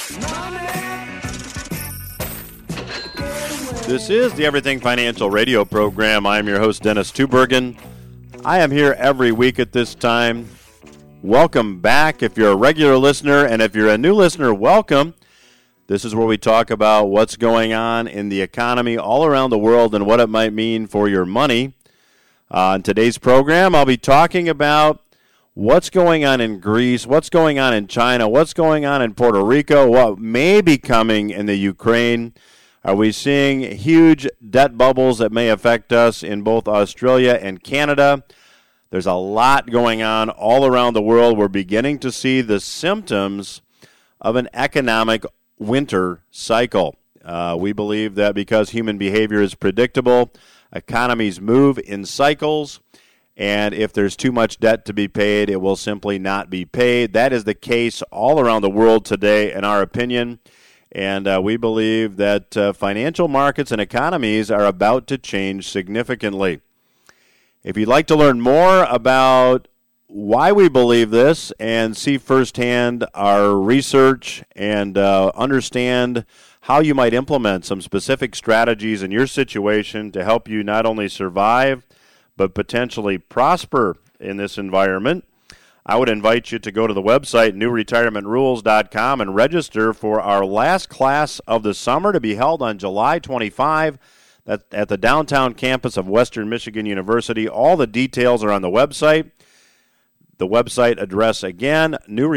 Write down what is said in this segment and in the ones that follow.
This is the Everything Financial radio program. I'm your host, Dennis Tubbergen. I am here every week at this time. Welcome back if you're a regular listener, and if you're a new listener, welcome. This is where we talk about what's going on in the economy all around the world and what it might mean for your money. On today's program, I'll be talking about what's going on in Greece, what's going on in China, what's going on in Puerto Rico, what may be coming in the Ukraine. Are we seeing huge debt bubbles that may affect us in both Australia and Canada? There's a lot going on all around the world. We're beginning to see the symptoms of an economic winter cycle. We believe that because human behavior is predictable, economies move in cycles, and if there's too much debt to be paid, it will simply not be paid. That is the case all around the world today, in our opinion. And we believe that financial markets and economies are about to change significantly. If you'd like to learn more about why we believe this and see firsthand our research and understand how you might implement some specific strategies in your situation to help you not only survive but potentially prosper in this environment, I would invite you to go to the website, newretirementrules.com, and register for our last class of the summer to be held on July 25 at the downtown campus of Western Michigan University. All the details are on the website. The website address again,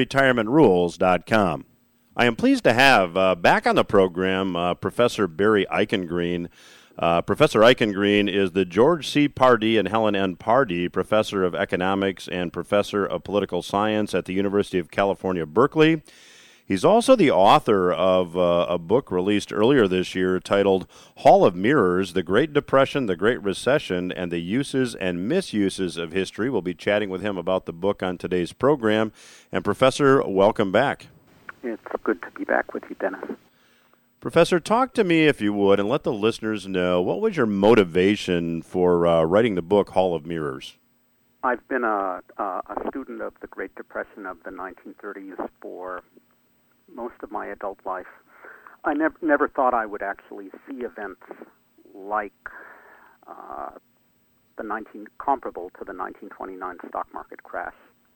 newretirementrules.com. I am pleased to have back on the program Professor Barry Eichengreen. Professor Eichengreen is the George C. Pardee and Helen N. Pardee Professor of Economics and Professor of Political Science at the University of California, Berkeley. He's also the author of a book released earlier this year titled Hall of Mirrors, The Great Depression, the Great Recession, and the Uses and Misuses of History. We'll be chatting with him about the book on today's program. And Professor, welcome back. It's good to be back with you, Dennis. Professor, talk to me, if you would, and let the listeners know, what was your motivation for writing the book Hall of Mirrors? I've been a student of the Great Depression of the 1930s for most of my adult life. I never thought I would actually see events like comparable to the 1929 stock market crash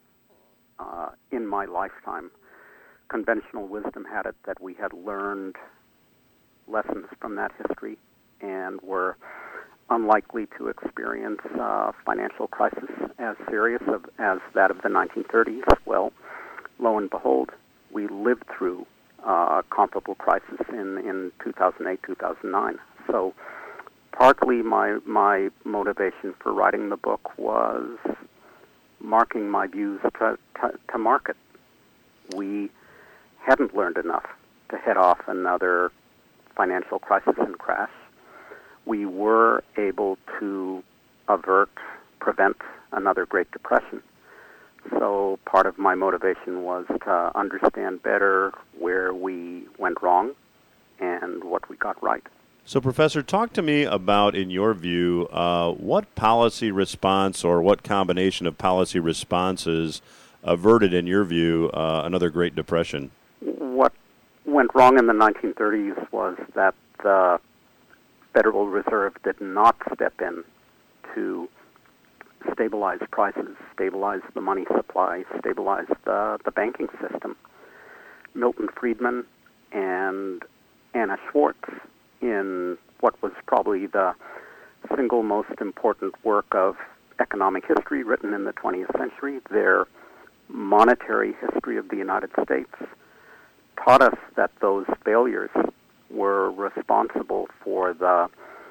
in my lifetime. Conventional wisdom had it that we had learned lessons from that history and were unlikely to experience a financial crisis as serious as that of the 1930s. Well, lo and behold, we lived through a comparable crisis in 2008, 2009. So partly my motivation for writing the book was marking my views to market. We hadn't learned enough to head off another financial crisis and crash. We were able to prevent another Great Depression. So part of my motivation was to understand better where we went wrong and what we got right. So, Professor, talk to me about, in your view, what policy response or what combination of policy responses averted, in your view, another Great Depression? What went wrong in the 1930s was that the Federal Reserve did not step in to stabilize prices, stabilize the money supply, stabilize the banking system. Milton Friedman and Anna Schwartz, in what was probably the single most important work of economic history written in the 20th century, their monetary history of the United States, taught us that those failures were responsible for the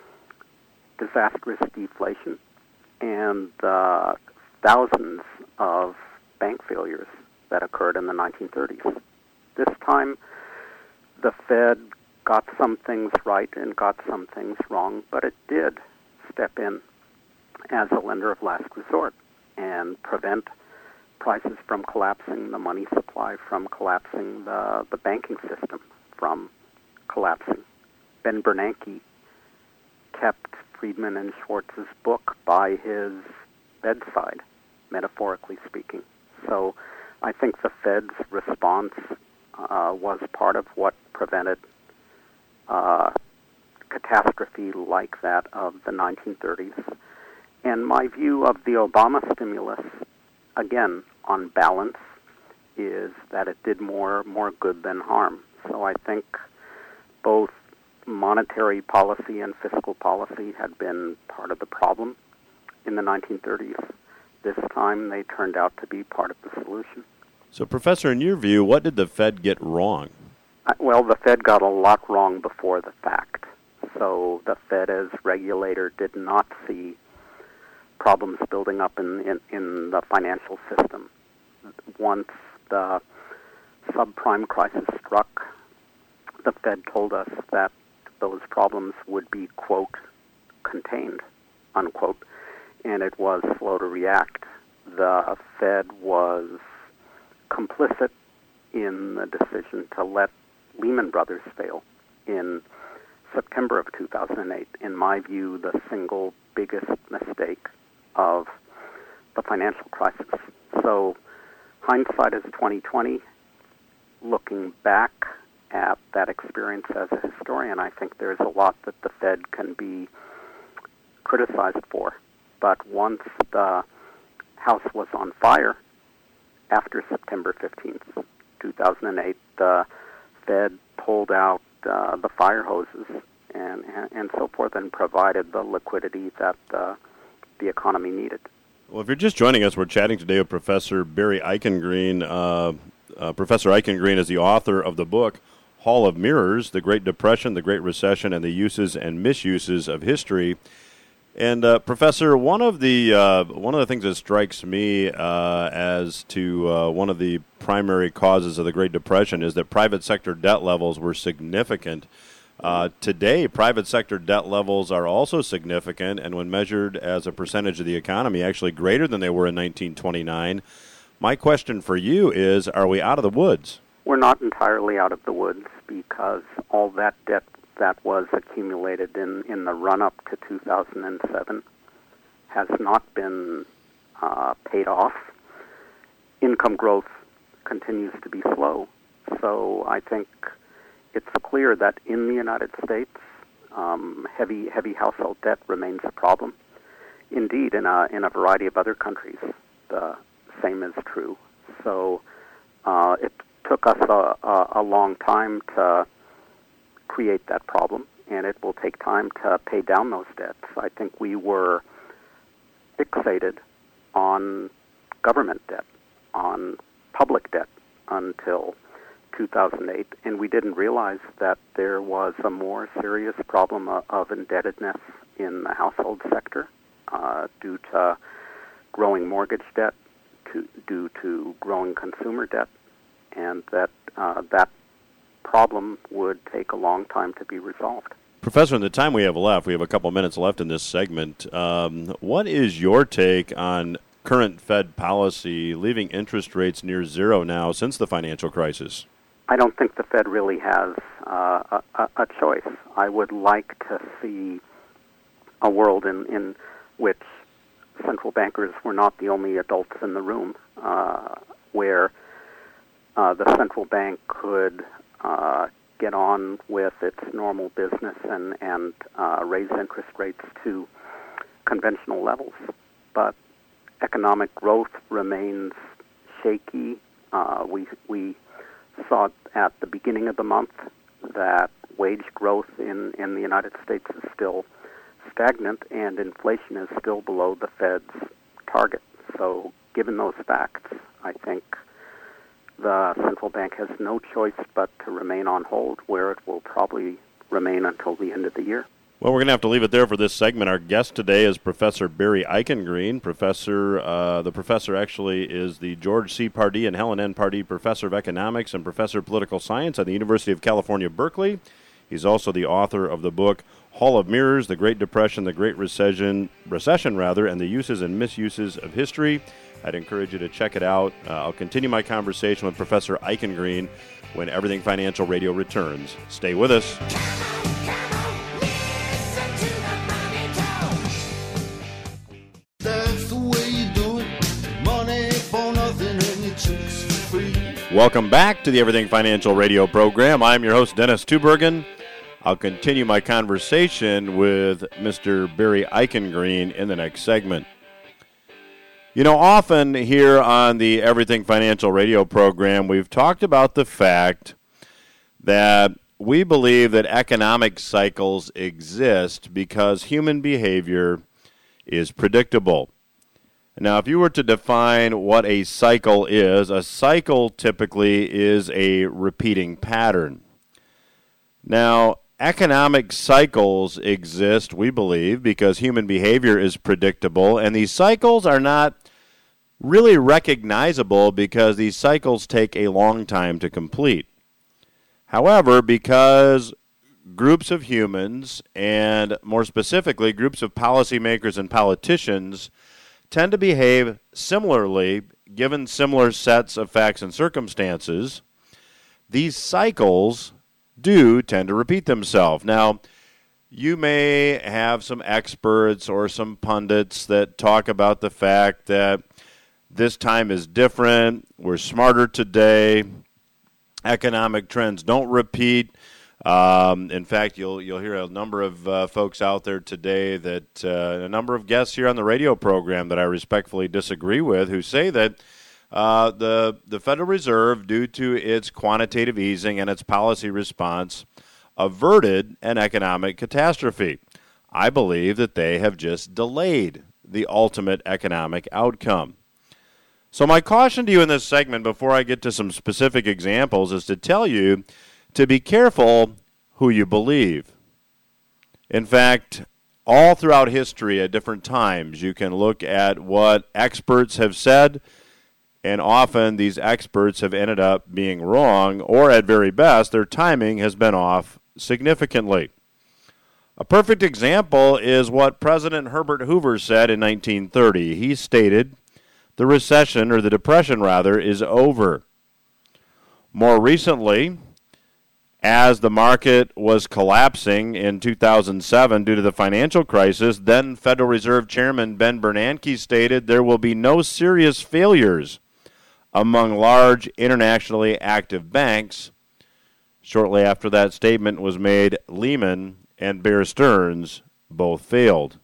disastrous deflation and the thousands of bank failures that occurred in the 1930s. This time, the Fed got some things right and got some things wrong, but it did step in as a lender of last resort and prevent prices from collapsing, the money supply from collapsing, the banking system from collapsing. Ben Bernanke kept Friedman and Schwartz's book by his bedside, metaphorically speaking. So I think the Fed's response was part of what prevented catastrophe like that of the 1930s. And my view of the Obama stimulus, again, on balance, is that it did more good than harm. So I think both monetary policy and fiscal policy had been part of the problem in the 1930s. This time they turned out to be part of the solution. So, Professor, in your view, what did the Fed get wrong? Well, the Fed got a lot wrong before the fact. So the Fed as regulator did not see problems building up in the financial system. Once the subprime crisis struck, the Fed told us that those problems would be, quote, contained, unquote, and it was slow to react. The Fed was complicit in the decision to let Lehman Brothers fail in September of 2008. In my view, the single biggest mistake of the financial crisis. So hindsight is 20/20. Looking back at that experience as a historian, I think there's a lot that the Fed can be criticized for. But once the house was on fire, after September 15th, 2008, the Fed pulled out the fire hoses and so forth and provided the liquidity that the economy needed. Well, if you're just joining us, we're chatting today with Professor Barry Eichengreen. Professor Eichengreen is the author of the book Hall of Mirrors, The Great Depression, the Great Recession, and the Uses and Misuses of History. And Professor, one of the things that strikes me as to one of the primary causes of the Great Depression is that private sector debt levels were significant. Today, private sector debt levels are also significant, and when measured as a percentage of the economy, actually greater than they were in 1929. My question for you is, are we out of the woods? We're not entirely out of the woods because all that debt that was accumulated in the run-up to 2007 has not been paid off. Income growth continues to be slow. So I think it's clear that in the United States, heavy household debt remains a problem. Indeed, in a variety of other countries, the same is true. So it took us a long time to create that problem, and it will take time to pay down those debts. I think we were fixated on government debt, on public debt until 2008, and we didn't realize that there was a more serious problem of indebtedness in the household sector due to growing mortgage debt, due to growing consumer debt, and that problem would take a long time to be resolved. Professor, in the time we have left, we have a couple minutes left in this segment. What is your take on current Fed policy, leaving interest rates near zero now since the financial crisis? I don't think the Fed really has a choice. I would like to see a world in which central bankers were not the only adults in the room, where the central bank could get on with its normal business and raise interest rates to conventional levels. But economic growth remains shaky. We saw at the beginning of the month that wage growth in the United States is still stagnant and inflation is still below the Fed's target. So given those facts, I think the central bank has no choice but to remain on hold, where it will probably remain until the end of the year. Well, we're going to have to leave it there for this segment. Our guest today is Professor Barry Eichengreen. The professor actually is the George C. Pardee and Helen N. Pardee Professor of Economics and Professor of Political Science at the University of California, Berkeley. He's also the author of the book Hall of Mirrors, The Great Depression, the Great Recession, and the Uses and Misuses of History. I'd encourage you to check it out. I'll continue my conversation with Professor Eichengreen when Everything Financial Radio returns. Stay with us. Welcome back to the Everything Financial Radio program. I'm your host, Dennis Tubergen. I'll continue my conversation with Mr. Barry Eichengreen in the next segment. You know, often here on the Everything Financial Radio program, we've talked about the fact that we believe that economic cycles exist because human behavior is predictable. Now, if you were to define what a cycle is, a cycle typically is a repeating pattern. Now, economic cycles exist, we believe, because human behavior is predictable, and these cycles are not really recognizable because these cycles take a long time to complete. However, because groups of humans, and more specifically, groups of policymakers and politicians, tend to behave similarly given similar sets of facts and circumstances, these cycles do tend to repeat themselves. Now, you may have some experts or some pundits that talk about the fact that this time is different, we're smarter today, economic trends don't repeat. In fact, you'll hear a number of folks out there today that a number of guests here on the radio program that I respectfully disagree with, who say that the Federal Reserve, due to its quantitative easing and its policy response, averted an economic catastrophe. I believe that they have just delayed the ultimate economic outcome. So my caution to you in this segment, before I get to some specific examples, is to tell you to be careful who you believe. In fact, all throughout history at different times, you can look at what experts have said, and often these experts have ended up being wrong, or at very best, their timing has been off significantly. A perfect example is what President Herbert Hoover said in 1930. He stated, the recession, or the depression rather, is over. More recently, as the market was collapsing in 2007 due to the financial crisis, then Federal Reserve Chairman Ben Bernanke stated there will be no serious failures among large internationally active banks. Shortly after that statement was made, Lehman and Bear Stearns both failed.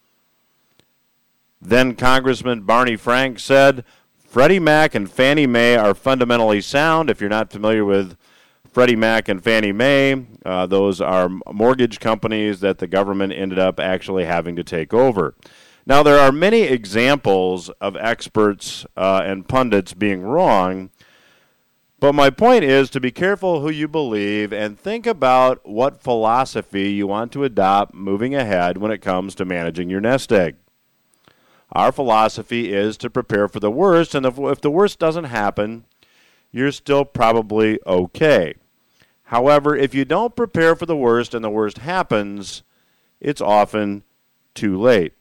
Then Congressman Barney Frank said, Freddie Mac and Fannie Mae are fundamentally sound. If you're not familiar with Freddie Mac and Fannie Mae, those are mortgage companies that the government ended up actually having to take over. Now, there are many examples of experts and pundits being wrong, but my point is to be careful who you believe and think about what philosophy you want to adopt moving ahead when it comes to managing your nest egg. Our philosophy is to prepare for the worst, and if the worst doesn't happen, you're still probably okay. However, if you don't prepare for the worst and the worst happens, it's often too late.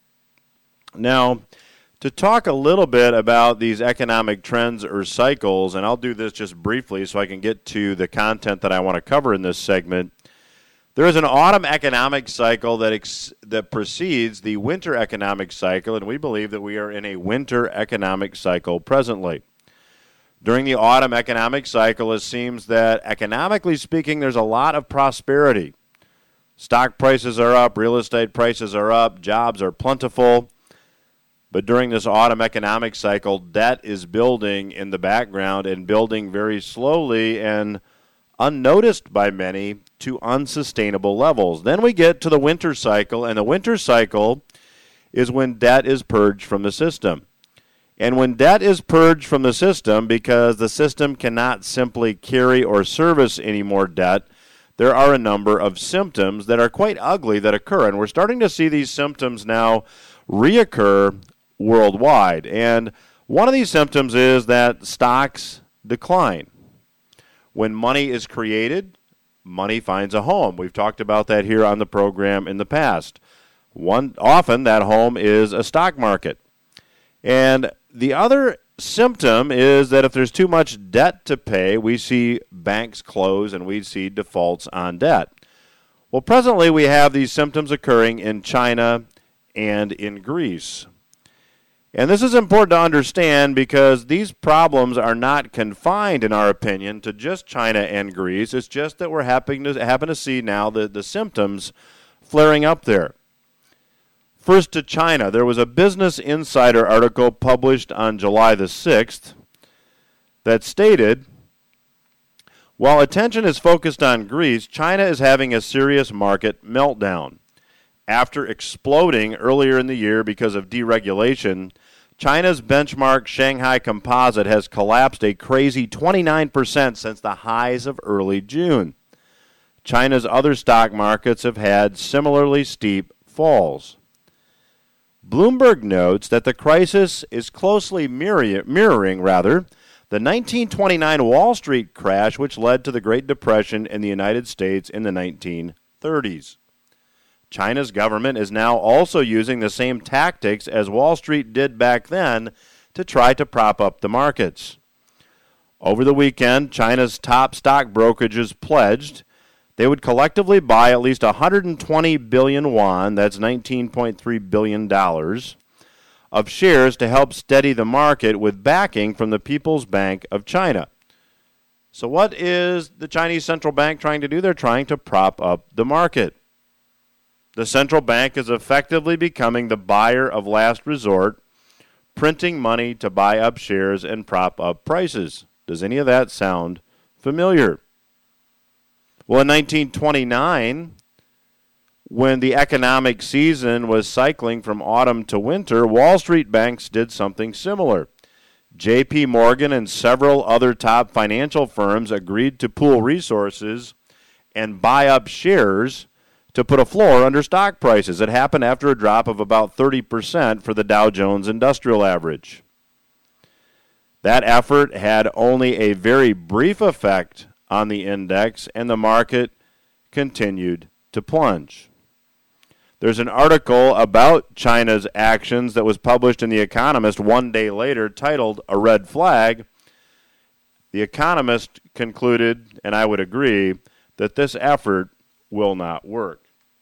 Now, to talk a little bit about these economic trends or cycles, and I'll do this just briefly so I can get to the content that I want to cover in this segment, there is an autumn economic cycle that precedes the winter economic cycle, and we believe that we are in a winter economic cycle presently. During the autumn economic cycle, it seems that economically speaking, there's a lot of prosperity. Stock prices are up, real estate prices are up, jobs are plentiful. But during this autumn economic cycle, debt is building in the background and building very slowly and unnoticed by many to unsustainable levels. Then we get to the winter cycle, and the winter cycle is when debt is purged from the system. And when debt is purged from the system because the system cannot simply carry or service any more debt, there are a number of symptoms that are quite ugly that occur. And we're starting to see these symptoms now reoccur worldwide. And one of these symptoms is that stocks decline. When money is created, money finds a home. We've talked about that here on the program in the past. Often that home is a stock market. And the other symptom is that if there's too much debt to pay, we see banks close and we see defaults on debt. Well, presently we have these symptoms occurring in China and in Greece. And this is important to understand because these problems are not confined, in our opinion, to just China and Greece. It's just that we're happen to see now the symptoms flaring up there. First to China. There was a Business Insider article published on July the 6th that stated, while attention is focused on Greece, China is having a serious market meltdown. After exploding earlier in the year because of deregulation, China's benchmark Shanghai Composite has collapsed a crazy 29% since the highs of early June. China's other stock markets have had similarly steep falls. Bloomberg notes that the crisis is closely mirroring the 1929 Wall Street crash, which led to the Great Depression in the United States in the 1930s. China's government is now also using the same tactics as Wall Street did back then to try to prop up the markets. Over the weekend, China's top stock brokerages pledged they would collectively buy at least 120 billion yuan, that's $19.3 billion, of shares to help steady the market with backing from the People's Bank of China. So what is the Chinese central bank trying to do? They're trying to prop up the market. The central bank is effectively becoming the buyer of last resort, printing money to buy up shares and prop up prices. Does any of that sound familiar? Well, in 1929, when the economic season was cycling from autumn to winter, Wall Street banks did something similar. J.P. Morgan and several other top financial firms agreed to pool resources and buy up shares to put a floor under stock prices. It happened after a drop of about 30% for the Dow Jones Industrial Average. That effort had only a very brief effect on the index, and the market continued to plunge. There's an article about China's actions that was published in The Economist one day later titled A Red Flag. The Economist concluded, and I would agree, that this effort will not work.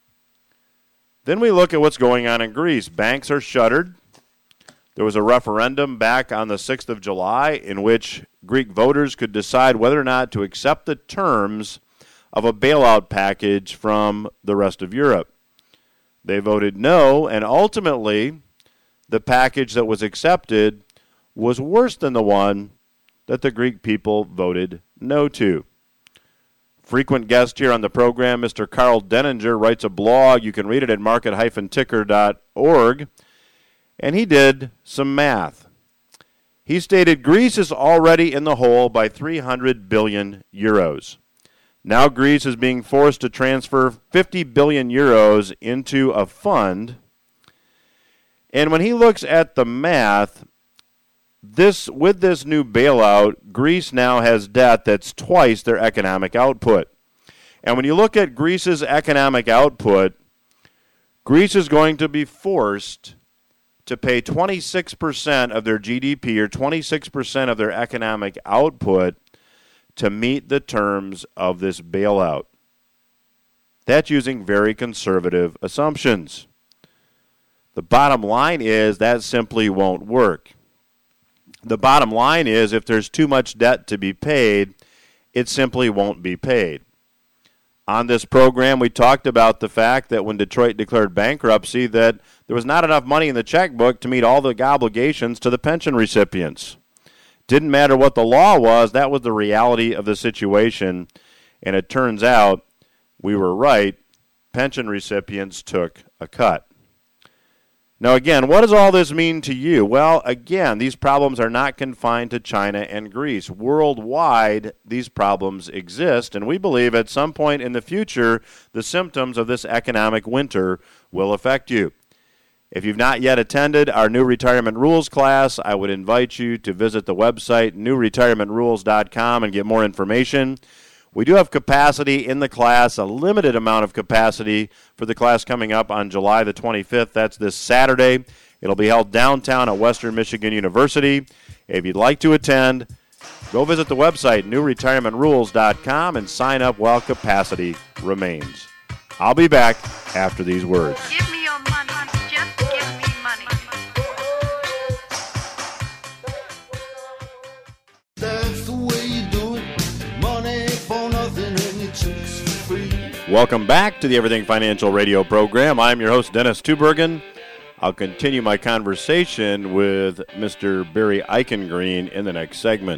Then we look at what's going on in Greece. Banks are shuttered. There was a referendum back on the 6th of July in which Greek voters could decide whether or not to accept the terms of a bailout package from the rest of Europe. They voted no, and ultimately the package that was accepted was worse than the one that the Greek people voted no to. Frequent guest here on the program, Mr. Carl Denninger, writes a blog. You can read it at market-ticker.org. And he did some math. He stated Greece is already in the hole by 300 billion euros. Now Greece is being forced to transfer 50 billion euros into a fund. And when he looks at the math, with this new bailout, Greece now has debt that's twice their economic output. And when you look at Greece's economic output, Greece is going to be forced to pay 26% of their GDP or 26% of their economic output to meet the terms of this bailout. That's using very conservative assumptions. The bottom line is that simply won't work. The bottom line is if there's too much debt to be paid, it simply won't be paid. On this program, we talked about the fact that when Detroit declared bankruptcy, that there was not enough money in the checkbook to meet all the obligations to the pension recipients. Didn't matter what the law was, that was the reality of the situation. And it turns out we were right. Pension recipients took a cut. Now, again, what does all this mean to you? Well, again, these problems are not confined to China and Greece. Worldwide, these problems exist, and we believe at some point in the future, the symptoms of this economic winter will affect you. If you've not yet attended our New Retirement Rules class, I would invite you to visit the website, newretirementrules.com, and get more information. We do have capacity in the class, a limited amount of capacity for the class coming up on July the 25th. That's this Saturday. It'll be held downtown at Western Michigan University. If you'd like to attend, go visit the website, newretirementrules.com, and sign up while capacity remains. I'll be back after these words. Give me your money. Just give me money. Welcome back to the Everything Financial Radio program. I'm your host, Dennis Tubergen. I'll continue my conversation with Mr. Barry Eichengreen in the next segment.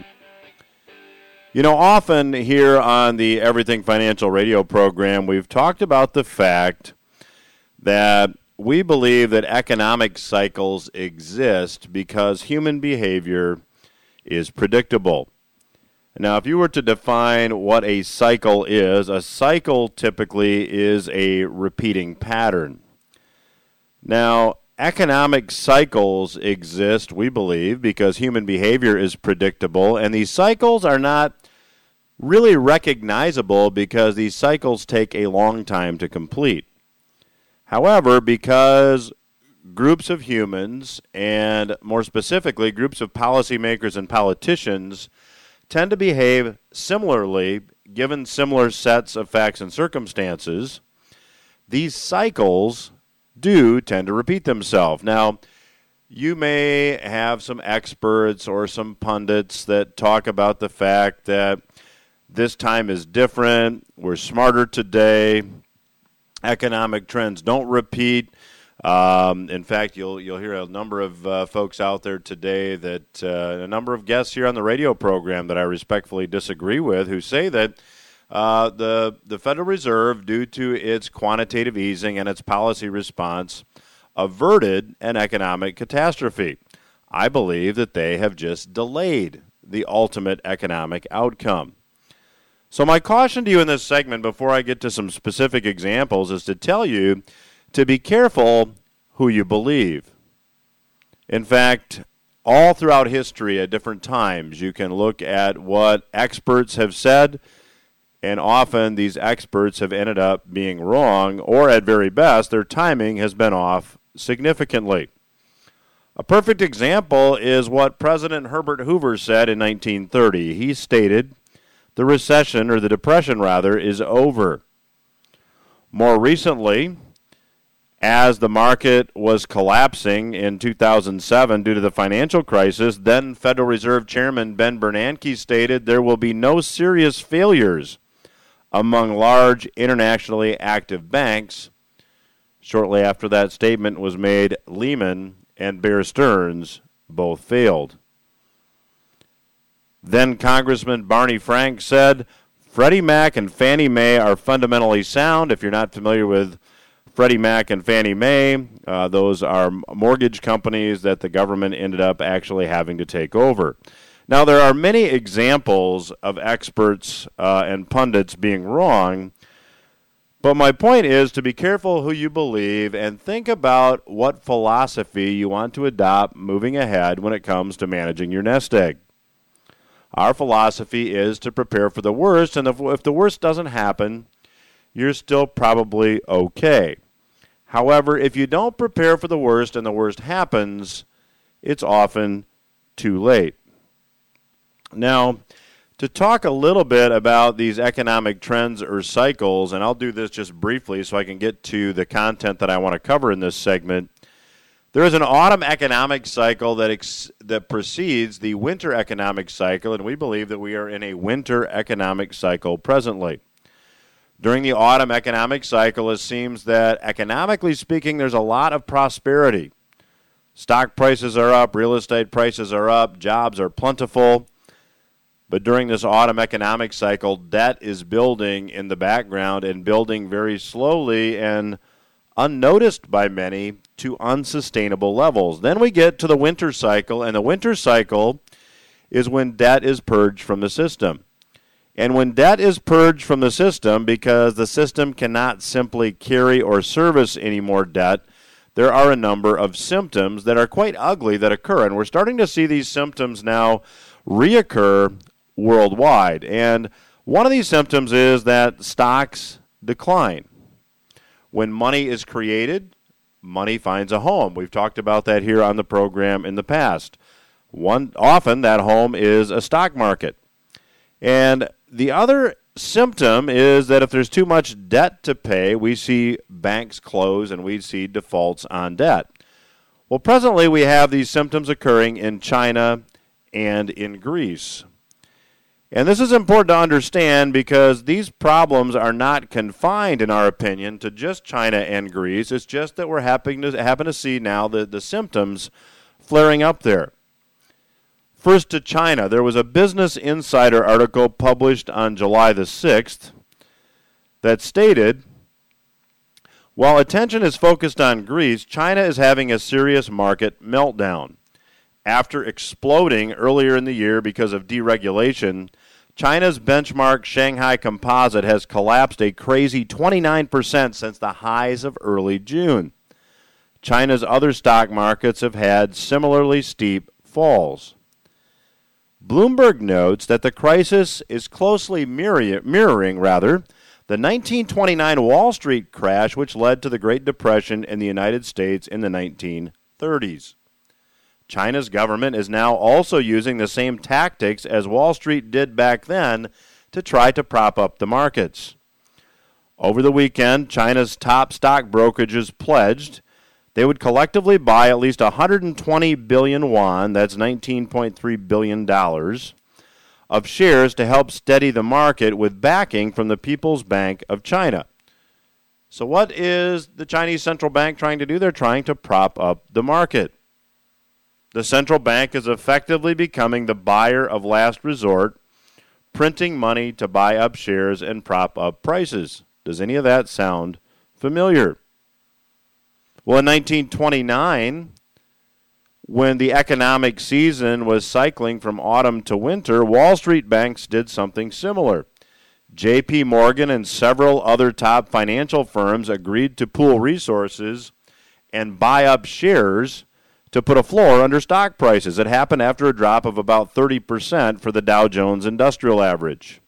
You know, often here on the Everything Financial Radio program, we've talked about the fact that we believe that economic cycles exist because human behavior is predictable. Now, if you were to define what a cycle typically is a repeating pattern. Now, economic cycles exist, we believe, because human behavior is predictable, and these cycles are not really recognizable because these cycles take a long time to complete. However, because groups of humans, and more specifically groups of policymakers and politicians, tend to behave similarly given similar sets of facts and circumstances, these cycles do tend to repeat themselves. Now, you may have some experts or some pundits that talk about the fact that this time is different, we're smarter today, economic trends don't repeat. In fact, you'll hear a number of folks out there today that a number of guests here on the radio program that I respectfully disagree with, who say that the Federal Reserve, due to its quantitative easing and its policy response, averted an economic catastrophe. I believe that they have just delayed the ultimate economic outcome. So my caution to you in this segment, before I get to some specific examples, is to tell you to be careful who you believe. In fact, all throughout history at different times, you can look at what experts have said, and often these experts have ended up being wrong, or at very best, their timing has been off significantly. A perfect example is what President Herbert Hoover said in 1930. He stated, the recession, or the depression rather, is over. More recently, as the market was collapsing in 2007 due to the financial crisis, then Federal Reserve Chairman Ben Bernanke stated there will be no serious failures among large internationally active banks. Shortly after that statement was made, Lehman and Bear Stearns both failed. Then Congressman Barney Frank said, Freddie Mac and Fannie Mae are fundamentally sound. If you're not familiar with Freddie Mac and Fannie Mae, those are mortgage companies that the government ended up actually having to take over. Now, there are many examples of experts and pundits being wrong, but my point is to be careful who you believe and think about what philosophy you want to adopt moving ahead when it comes to managing your nest egg. Our philosophy is to prepare for the worst, and if the worst doesn't happen, you're still probably okay. However, if you don't prepare for the worst and the worst happens, it's often too late. Now, to talk a little bit about these economic trends or cycles, and I'll do this just briefly so I can get to the content that I want to cover in this segment. There is an autumn economic cycle that precedes the winter economic cycle, and we believe that we are in a winter economic cycle presently. During the autumn economic cycle, it seems that economically speaking, there's a lot of prosperity. Stock prices are up, real estate prices are up, jobs are plentiful. But during this autumn economic cycle, debt is building in the background and building very slowly and unnoticed by many to unsustainable levels. Then we get to the winter cycle, and the winter cycle is when debt is purged from the system. And when debt is purged from the system because the system cannot simply carry or service any more debt, there are a number of symptoms that are quite ugly that occur. And we're starting to see these symptoms now reoccur worldwide. And one of these symptoms is that stocks decline. When money is created, money finds a home. We've talked about that here on the program in the past. Often that home is a stock market. And the other symptom is that if there's too much debt to pay, we see banks close and we see defaults on debt. Well, presently we have these symptoms occurring in China and in Greece. And this is important to understand because these problems are not confined, in our opinion, to just China and Greece. It's just that we're happen to see now the symptoms flaring up there. First to China. There was a Business Insider article published on July the 6th that stated, while attention is focused on Greece, China is having a serious market meltdown. After exploding earlier in the year because of deregulation, China's benchmark Shanghai Composite has collapsed a crazy 29% since the highs of early June. China's other stock markets have had similarly steep falls. Bloomberg notes that the crisis is closely mirroring the 1929 Wall Street crash, which led to the Great Depression in the United States in the 1930s. China's government is now also using the same tactics as Wall Street did back then to try to prop up the markets. Over the weekend, China's top stock brokerages pledged they would collectively buy at least 120 billion yuan, that's $19.3 billion, of shares to help steady the market with backing from the People's Bank of China. So what is the Chinese central bank trying to do? They're trying to prop up the market. The central bank is effectively becoming the buyer of last resort, printing money to buy up shares and prop up prices. Does any of that sound familiar? Well, in 1929, when the economic season was cycling from autumn to winter, Wall Street banks did something similar. J.P. Morgan and several other top financial firms agreed to pool resources and buy up shares to put a floor under stock prices. It happened after a drop of about 30% for the Dow Jones Industrial Average.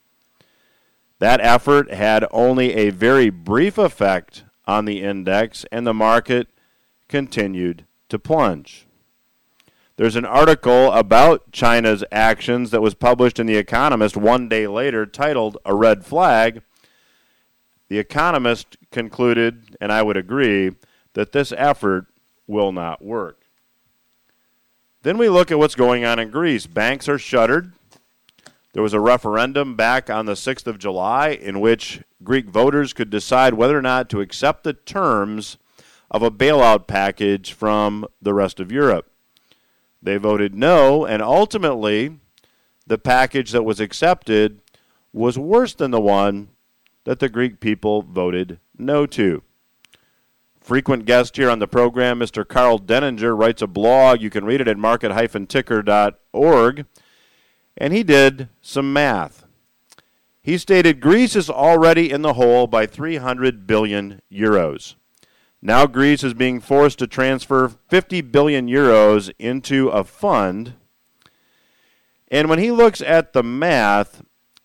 That effort had only a very brief effect on the index, and the market continued to plunge. There's an article about China's actions that was published in The Economist one day later titled "A Red Flag." The Economist concluded, and I would agree, that this effort will not work. Then we look at what's going on in Greece. Banks are shuttered. There was a referendum back on the 6th of July in which Greek voters could decide whether or not to accept the terms of a bailout package from the rest of Europe. They voted no, and ultimately the package that was accepted was worse than the one that the Greek people voted no to. Frequent guest here on the program, Mr. Carl Denninger, writes a blog. You can read it at market-ticker.org. And he did some math. He stated Greece is already in the hole by 300 billion euros. Now Greece is being forced to transfer 50 billion euros into a fund. And when he looks at the math,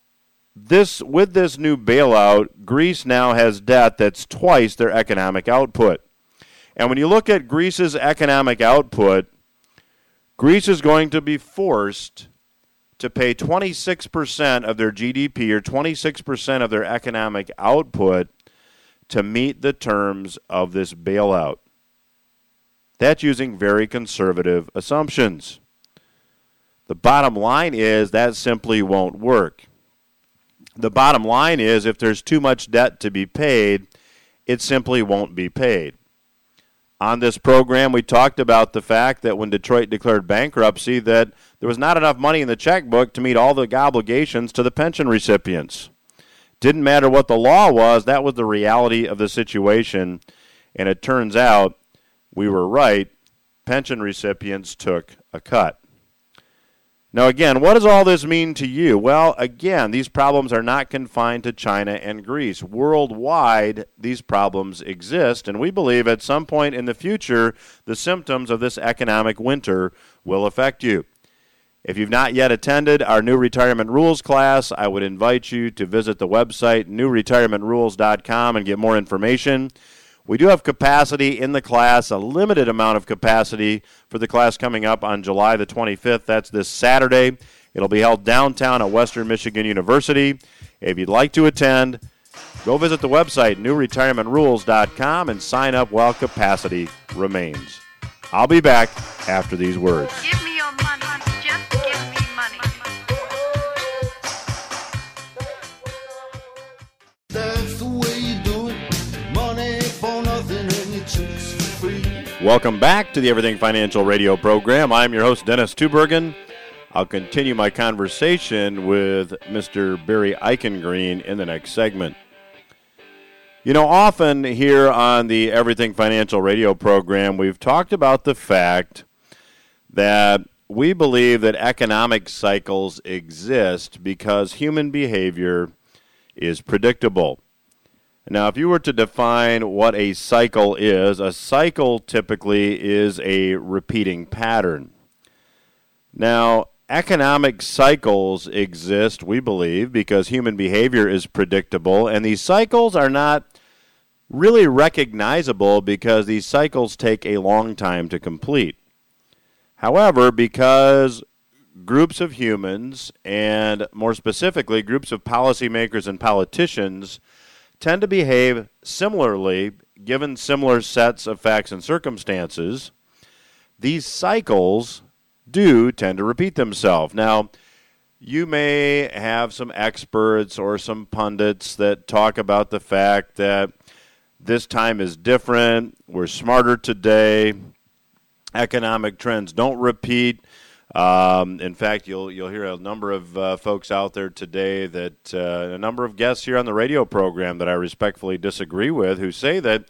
with this new bailout, Greece now has debt that's twice their economic output. And when you look at Greece's economic output, Greece is going to be forced to pay 26% of their GDP or 26% of their economic output to meet the terms of this bailout. That's using very conservative assumptions. The bottom line is that simply won't work. The bottom line is if there's too much debt to be paid, it simply won't be paid. On this program, we talked about the fact that when Detroit declared bankruptcy, that there was not enough money in the checkbook to meet all the obligations to the pension recipients. Didn't matter what the law was, that was the reality of the situation. And it turns out we were right. Pension recipients took a cut. Now, again, what does all this mean to you? Well, again, these problems are not confined to China and Greece. Worldwide, these problems exist, and we believe at some point in the future, the symptoms of this economic winter will affect you. If you've not yet attended our New Retirement Rules class, I would invite you to visit the website, newretirementrules.com, and get more information. We do have capacity in the class, a limited amount of capacity for the class coming up on July the 25th. That's this Saturday. It'll be held downtown at Western Michigan University. If you'd like to attend, go visit the website, newretirementrules.com, and sign up while capacity remains. I'll be back after these words. Give me your money. Just give me money. Welcome back to the Everything Financial Radio program. I'm your host, Dennis Tubergen. I'll continue my conversation with Mr. Barry Eichengreen in the next segment. You know, often here on the Everything Financial Radio program, we've talked about the fact that we believe that economic cycles exist because human behavior is predictable. Now, if you were to define what a cycle typically is a repeating pattern. Now, economic cycles exist, we believe, because human behavior is predictable, and these cycles are not really recognizable because these cycles take a long time to complete. However, because groups of humans, and more specifically groups of policymakers and politicians, tend to behave similarly given similar sets of facts and circumstances, these cycles do tend to repeat themselves. Now, you may have some experts or some pundits that talk about the fact that this time is different, we're smarter today, economic trends don't repeat. In fact, you'll hear a number of folks out there today that a number of guests here on the radio program that I respectfully disagree with, who say that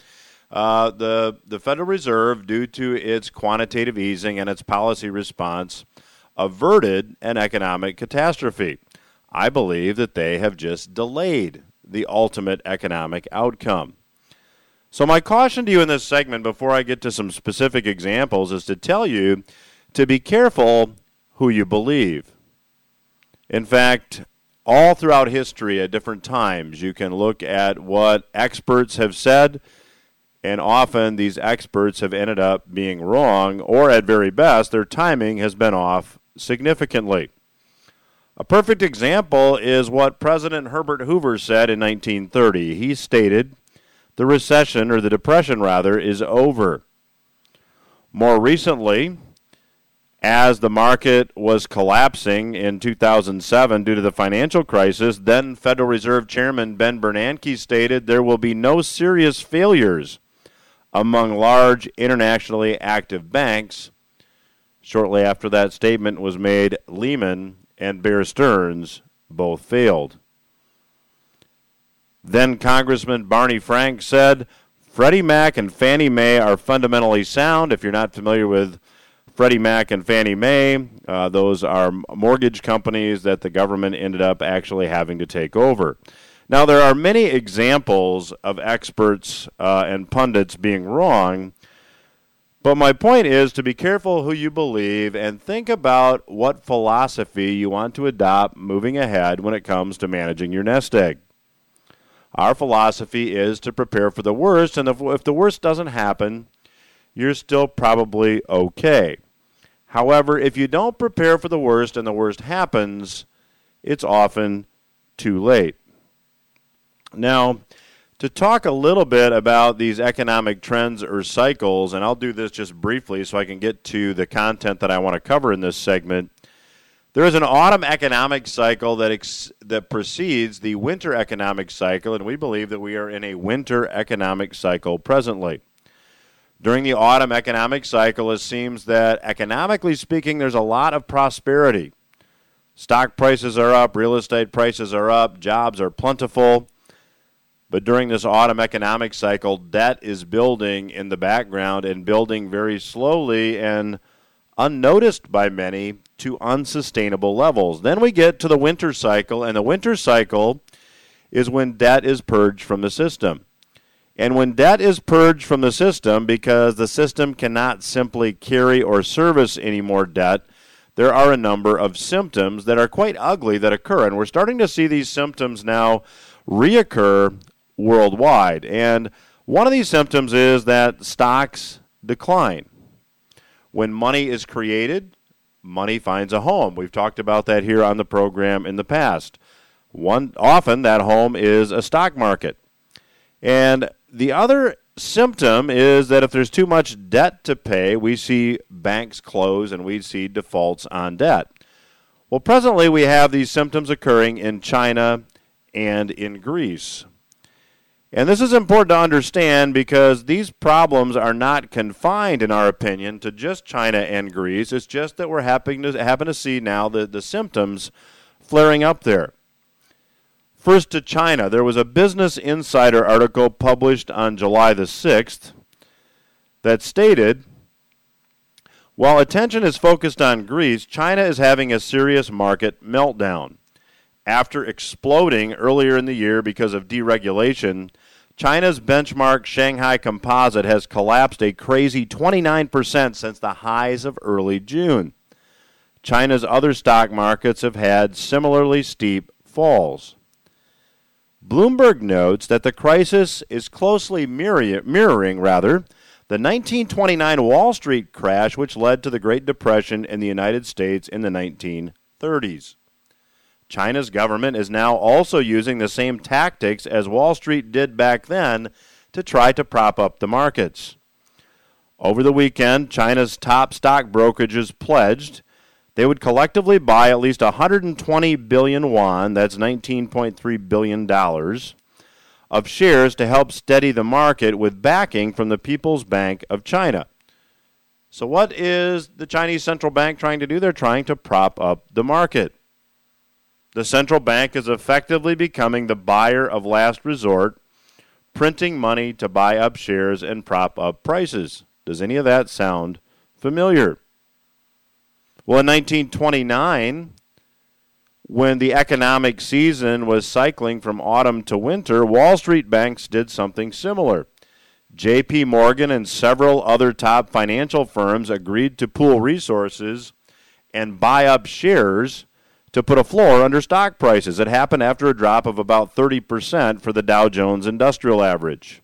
the Federal Reserve, due to its quantitative easing and its policy response, averted an economic catastrophe. I believe that they have just delayed the ultimate economic outcome. So my caution to you in this segment, before I get to some specific examples, is to tell you to be careful who you believe. In fact, all throughout history at different times, you can look at what experts have said, and often these experts have ended up being wrong, or at very best, their timing has been off significantly. A perfect example is what President Herbert Hoover said in 1930. He stated, the recession, or the depression rather, is over. More recently, as the market was collapsing in 2007 due to the financial crisis, then Federal Reserve Chairman Ben Bernanke stated there will be no serious failures among large internationally active banks. Shortly after that statement was made, Lehman and Bear Stearns both failed. Then Congressman Barney Frank said, Freddie Mac and Fannie Mae are fundamentally sound. If you're not familiar with Freddie Mac and Fannie Mae, those are mortgage companies that the government ended up actually having to take over. Now, there are many examples of experts and pundits being wrong, but my point is to be careful who you believe and think about what philosophy you want to adopt moving ahead when it comes to managing your nest egg. Our philosophy is to prepare for the worst, and if the worst doesn't happen, you're still probably okay. However, if you don't prepare for the worst and the worst happens, it's often too late. Now, to talk a little bit about these economic trends or cycles, and I'll do this just briefly so I can get to the content that I want to cover in this segment. There is an autumn economic cycle that precedes the winter economic cycle, and we believe that we are in a winter economic cycle presently. During the autumn economic cycle, it seems that economically speaking, there's a lot of prosperity. Stock prices are up, real estate prices are up, jobs are plentiful. But during this autumn economic cycle, debt is building in the background and building very slowly and unnoticed by many to unsustainable levels. Then we get to the winter cycle, and the winter cycle is when debt is purged from the system. And when debt is purged from the system because the system cannot simply carry or service any more debt, there are a number of symptoms that are quite ugly that occur. And we're starting to see these symptoms now reoccur worldwide. And one of these symptoms is that stocks decline. When money is created, money finds a home. We've talked about that here on the program in the past. Often that home is a stock market. And the other symptom is that if there's too much debt to pay, we see banks close and we see defaults on debt. Well, presently we have these symptoms occurring in China and in Greece. And this is important to understand because these problems are not confined, in our opinion, to just China and Greece. It's just that we're happen to see now the symptoms flaring up there. First to China. There was a Business Insider article published on July the 6th that stated, while attention is focused on Greece, China is having a serious market meltdown. After exploding earlier in the year because of deregulation, China's benchmark Shanghai Composite has collapsed a crazy 29% since the highs of early June. China's other stock markets have had similarly steep falls. Bloomberg notes that the crisis is closely mirroring the 1929 Wall Street crash, which led to the Great Depression in the United States in the 1930s. China's government is now also using the same tactics as Wall Street did back then to try to prop up the markets. Over the weekend, China's top stock brokerages pledged they would collectively buy at least 120 billion yuan, that's $19.3 billion, of shares to help steady the market with backing from the People's Bank of China. So what is the Chinese central bank trying to do? They're trying to prop up the market. The central bank is effectively becoming the buyer of last resort, printing money to buy up shares and prop up prices. Does any of that sound familiar? Well, in 1929, when the economic season was cycling from autumn to winter, Wall Street banks did something similar. J.P. Morgan and several other top financial firms agreed to pool resources and buy up shares to put a floor under stock prices. It happened after a drop of about 30% for the Dow Jones Industrial Average.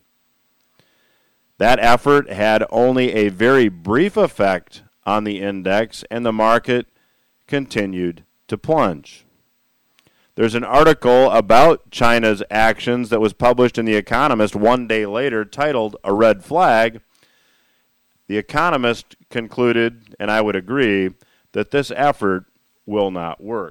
That effort had only a very brief effect on the index, and the market continued to plunge. There's an article about China's actions that was published in The Economist one day later titled A Red Flag. The Economist concluded, and I would agree, that this effort will not work.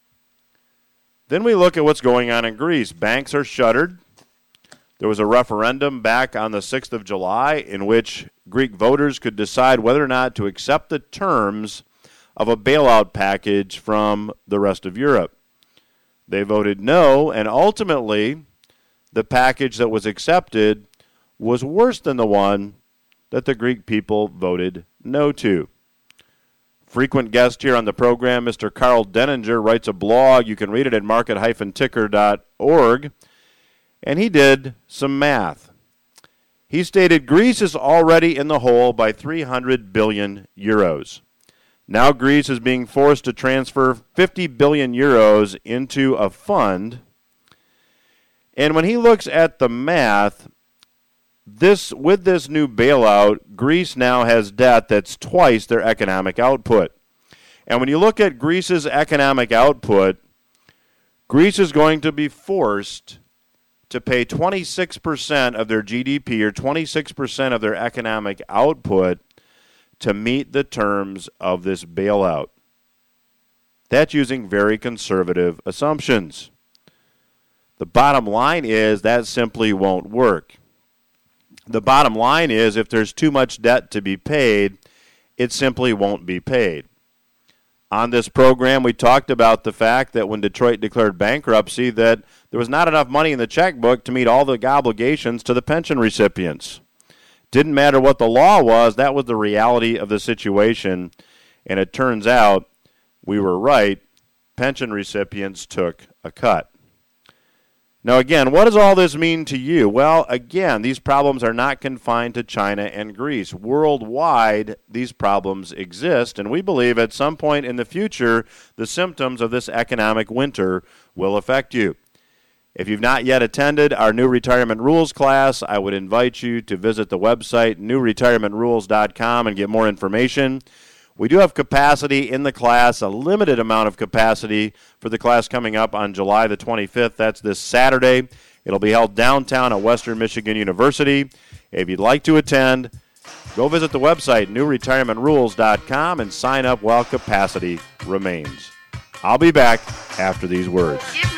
Then we look at what's going on in Greece. Banks are shuttered. There was a referendum back on the 6th of July in which Greek voters could decide whether or not to accept the terms of a bailout package from the rest of Europe. They voted no, and ultimately the package that was accepted was worse than the one that the Greek people voted no to. Frequent guest here on the program, Mr. Carl Denninger, writes a blog. You can read it at market-ticker.org. And he did some math. He stated Greece is already in the hole by 300 billion euros. Now Greece is being forced to transfer 50 billion euros into a fund. And when he looks at the math, with this new bailout, Greece now has debt that's twice their economic output. And when you look at Greece's economic output, Greece is going to be forced to pay 26% of their GDP or 26% of their economic output to meet the terms of this bailout. That's using very conservative assumptions. The bottom line is that simply won't work. The bottom line is if there's too much debt to be paid, it simply won't be paid. On this program, we talked about the fact that when Detroit declared bankruptcy, that there was not enough money in the checkbook to meet all the obligations to the pension recipients. Didn't matter what the law was, that was the reality of the situation. And it turns out we were right. Pension recipients took a cut. Now, again, what does all this mean to you? Well, again, these problems are not confined to China and Greece. Worldwide, these problems exist, and we believe at some point in the future, the symptoms of this economic winter will affect you. If you've not yet attended our New Retirement Rules class, I would invite you to visit the website, newretirementrules.com, and get more information. We do have capacity in the class, a limited amount of capacity for the class coming up on July the 25th. That's this Saturday. It'll be held downtown at Western Michigan University. If you'd like to attend, go visit the website, newretirementrules.com, and sign up while capacity remains. I'll be back after these words.